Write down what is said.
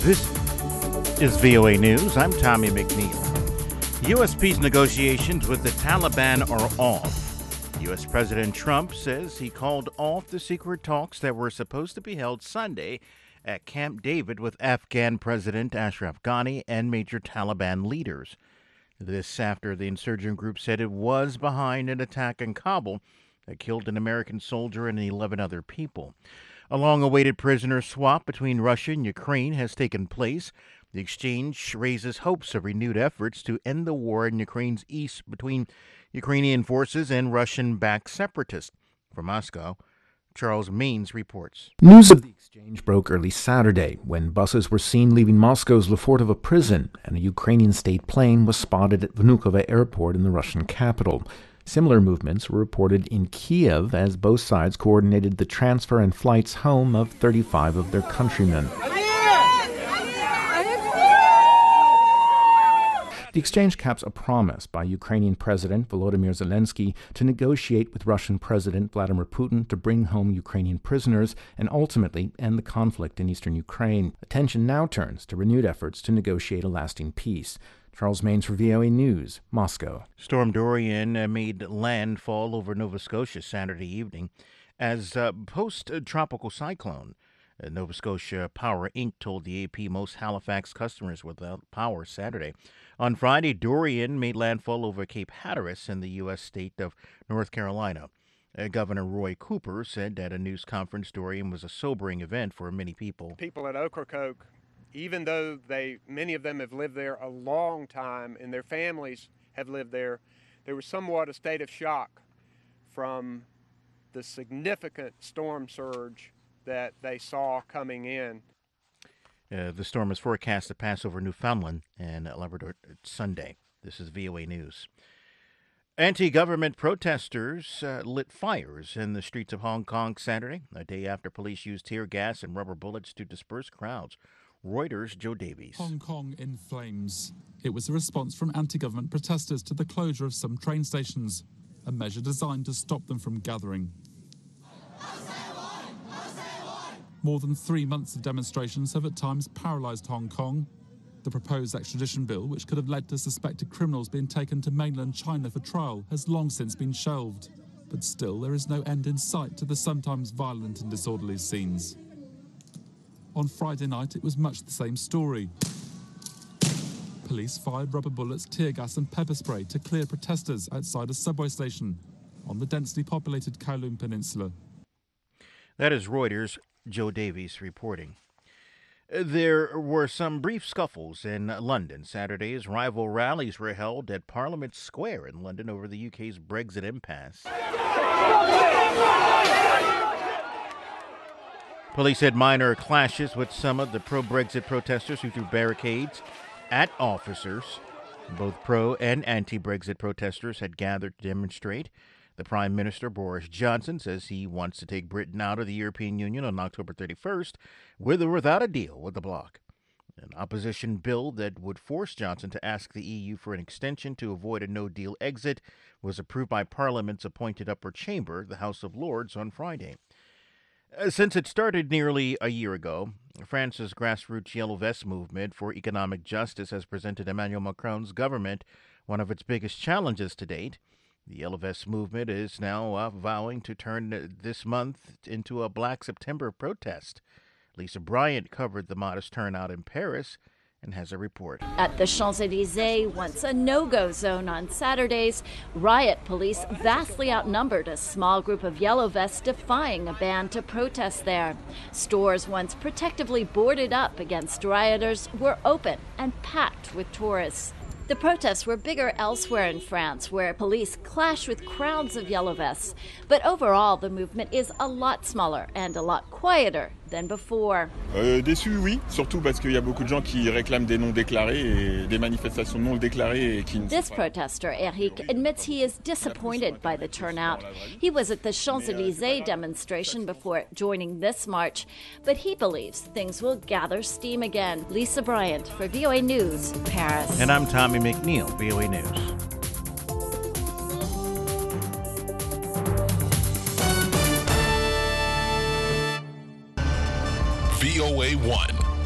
This is VOA News. I'm Tommy McNeil. U.S. peace negotiations with the Taliban are off. U.S. President Trump says he called off the secret talks that were supposed to be held Sunday at Camp David with Afghan President Ashraf Ghani and major Taliban leaders. This after the insurgent group said it was behind an attack in Kabul that killed an American soldier and 11 other people. A long-awaited prisoner swap between Russia and Ukraine has taken place. The exchange raises hopes of renewed efforts to end the war in Ukraine's east between Ukrainian forces and Russian-backed separatists. From Moscow, Charles Maines reports. News of the exchange broke early Saturday when buses were seen leaving Moscow's Lefortovo prison and a Ukrainian state plane was spotted at Vnukovo airport in the Russian capital. Similar movements were reported in Kiev as both sides coordinated the transfer and flights home of 35 of their countrymen. The exchange caps a promise by Ukrainian President Volodymyr Zelensky to negotiate with Russian President Vladimir Putin to bring home Ukrainian prisoners and ultimately end the conflict in eastern Ukraine. Attention now turns to renewed efforts to negotiate a lasting peace. Charles Maines for VOA News, Moscow. Storm Dorian made landfall over Nova Scotia Saturday evening as a post-tropical cyclone. Nova Scotia Power Inc. told the AP most Halifax customers without power Saturday. On Friday, Dorian made landfall over Cape Hatteras in the U.S. state of North Carolina. Governor Roy Cooper said at a news conference Dorian was a sobering event for many people. People at Ocracoke, even though many of them have lived there a long time and their families have lived there, there was somewhat a state of shock from the significant storm surge that they saw coming in. The storm is forecast to pass over Newfoundland and Labrador Sunday. This is VOA News. Anti-government protesters lit fires in the streets of Hong Kong Saturday, a day after police used tear gas and rubber bullets to disperse crowds. Reuters' Joe Davies. Hong Kong in flames. It was a response from anti-government protesters to the closure of some train stations, a measure designed to stop them from gathering. More than 3 months of demonstrations have at times paralysed Hong Kong. The proposed extradition bill, which could have led to suspected criminals being taken to mainland China for trial, has long since been shelved. But still, there is no end in sight to the sometimes violent and disorderly scenes. On Friday night, it was much the same story. Police fired rubber bullets, tear gas and pepper spray to clear protesters outside a subway station on the densely populated Kowloon Peninsula. That is Reuters' Joe Davies reporting. There were some brief scuffles in London Saturday as rival rallies were held at Parliament Square in London over the UK's Brexit impasse. Police had minor clashes with some of the pro-Brexit protesters who threw barricades at officers. Both pro- and anti-Brexit protesters had gathered to demonstrate. The Prime Minister, Boris Johnson, says he wants to take Britain out of the European Union on October 31st, with or without a deal with the bloc. An opposition bill that would force Johnson to ask the EU for an extension to avoid a no-deal exit was approved by Parliament's appointed upper chamber, the House of Lords, on Friday. Since it started nearly a year ago, France's grassroots Yellow Vest movement for economic justice has presented Emmanuel Macron's government one of its biggest challenges to date. The Yellow Vest movement is now vowing to turn this month into a Black September protest. Lisa Bryant covered the modest turnout in Paris and has a report. At the Champs-Élysées, once a no-go zone on Saturdays, riot police vastly outnumbered a small group of Yellow Vests defying a ban to protest there. Stores once protectively boarded up against rioters were open and packed with tourists. The protests were bigger elsewhere in France, where police clashed with crowds of Yellow Vests. But overall, the movement is a lot smaller and a lot quieter than before. Déçu, oui, surtout parce qu'il y a beaucoup de gens qui réclament des non déclarés et des manifestations non déclarées et qui ne. This protester, Eric, admits he is disappointed by the turnout. He was at the Champs-Élysées demonstration before joining this march, but he believes things will gather steam again. Lisa Bryant for VOA News, Paris. And I'm Tommy McNeil, VOA News. VOA 1.